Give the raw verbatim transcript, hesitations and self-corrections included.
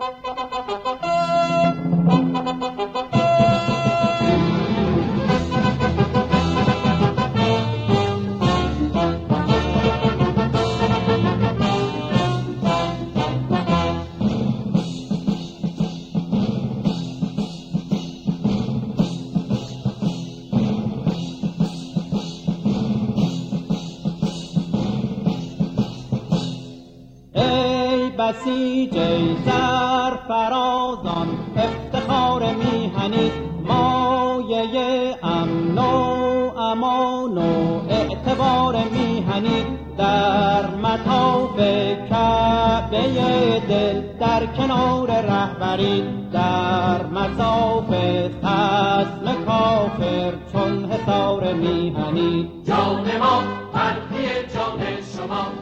بسیج سرفرازان افتخار میهنید، مایه امن و امان و اعتبار میهنید. در مطاف کعبه دل در کنار رهبرید، در مصاف خصم کافر چون حصار میهنید. جان ما فرقی جان شما